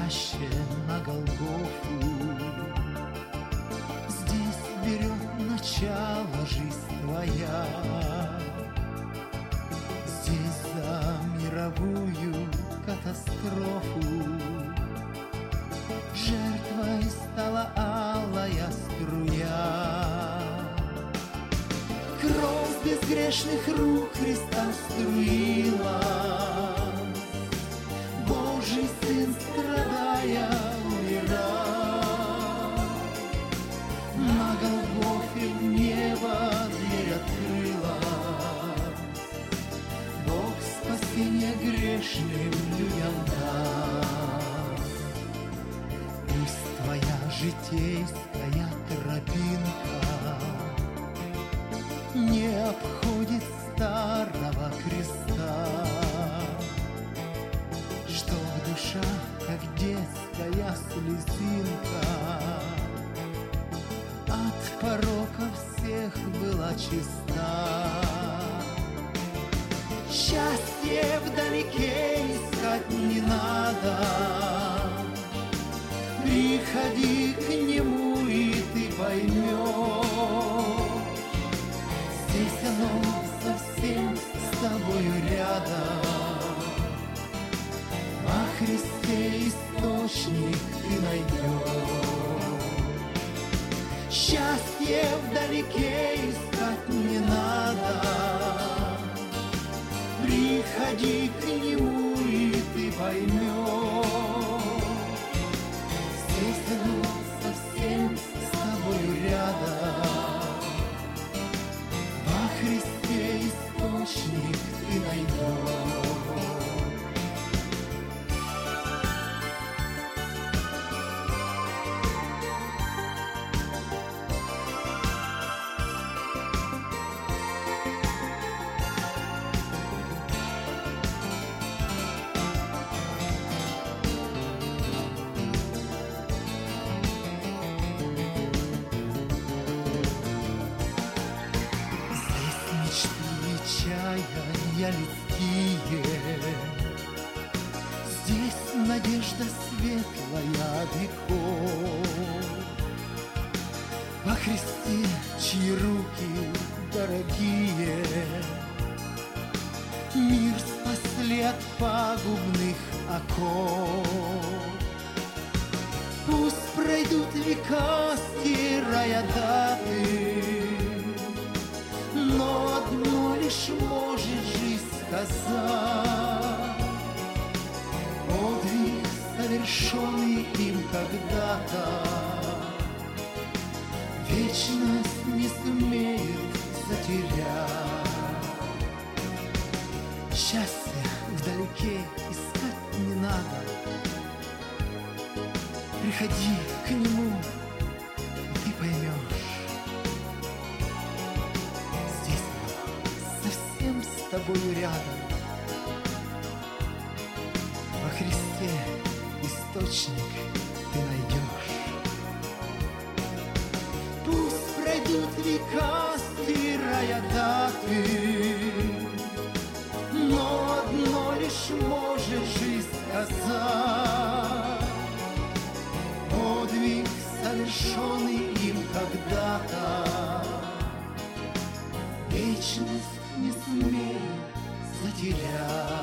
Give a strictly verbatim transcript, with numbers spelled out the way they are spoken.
чаще на Голгофу. Здесь берет начало жизнь твоя. Здесь за мировую катастрофу жертвой стала алая струя. Кровь безгрешных рук Христа струила. Божий Сын, страдая, умирал. На Голгофе небо дверь открыла. Бог спасение грешным людям дал. Пусть твоя житейская тропинка не обходит старого креста, чтоб душа, как детская слезинка, от пороков всех была чиста. Счастье вдалеке искать не надо, приходи к нему, и ты поймешь. Здесь оно совсем с тобою рядом. Во Христе источник ты найдешь. Счастье вдалеке искать не надо, приходи к нему, и ты поймешь. Здесь оно совсем с тобою рядом. Во Христе источник ты найдешь. Чаяния людские, здесь надежда светлая веков. Во Христе, чьи руки дорогие, мир спасли от пагубных оков. Пусть пройдут века, стирая даты, но одно лишь может жизнь сказать: подвиг, совершенный им когда-то, вечность не сумеет затерять. Счастье вдалеке искать не надо, приходи к нему, и ты поймешь. С тобою рядом. Во Христе источник ты найдешь. Пусть пройдут века, стирая даты, но одно лишь может жизнь сказать: подвиг, совершенный им когда-то, вечность не сумею затерять.